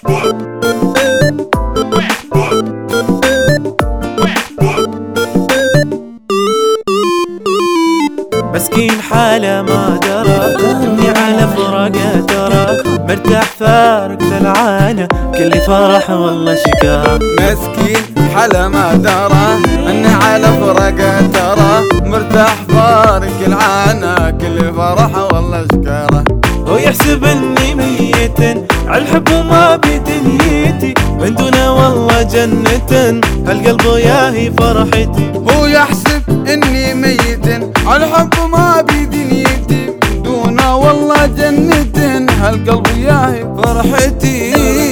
مسكين حاله ما درى اني على فراقه ترى مرتاح فارق ثلعانه كل فرح والله شكاره. مسكين حاله ما درى اني على فراقه ترى مرتاح فارق العانه كل فرح والله شكاره. هو يحسب اني ميت عالحب وما بدنيتي من دونه والله جنة هالقلب وياهي فرحتي. هو يحسب اني ميت عالحب وما بدنيتي من دونه والله جنة هالقلب وياهي فرحتي.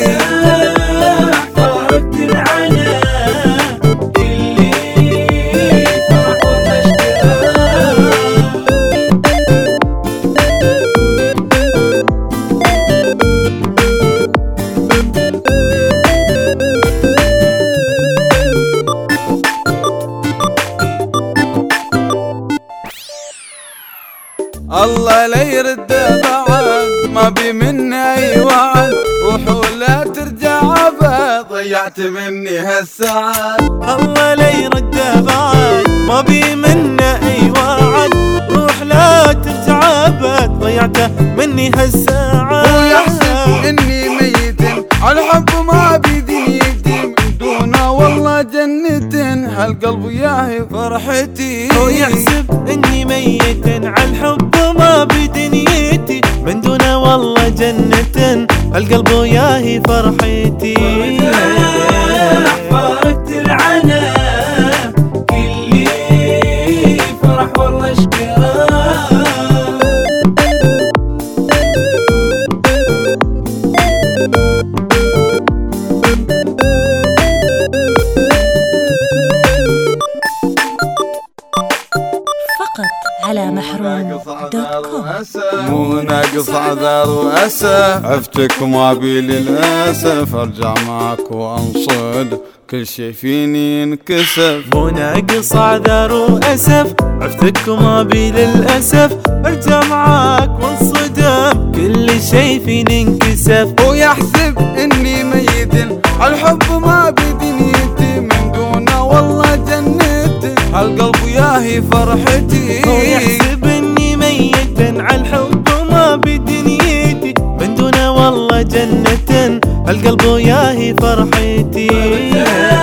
فرقت العنا اللي فرح الله لا يرد بعد ما بي مني اي وعد روح ولا ترجع ابد ضيعت مني هالساعات. الله لا يرد بعد ما بي منه اي وعد روح لا ترجع ابد ضيعته مني هالساعات. هو يحسب اني ميت عالحب ما بدنيتي من دونه والله جنة هالقلب وياهي فرحتي. هو يحسب اني ميت عالحب ما بدنيتي من دونه والله جنة هالقلب وياهي فرحتي. فرقت العنا كل فرح والله شكرا. على محروم.com. مو ناقص عذر وأسى عفتك ما بي للأسف ارجع معك وانصد كل شي فيني ينكسف. مو ناقص عذر وأسف عفتك ما بي للأسف ارجع معاك وانصدم كل شي فيني ينكسف. هو يحسب اني ميت عالحب ما بدنيتي من دونه والله جنة هالقلب وياهي فرحتي. هو يحسب اني ميت عالحب ما بدنيتي من دونه والله جنة هالقلب وياهي فرحتي.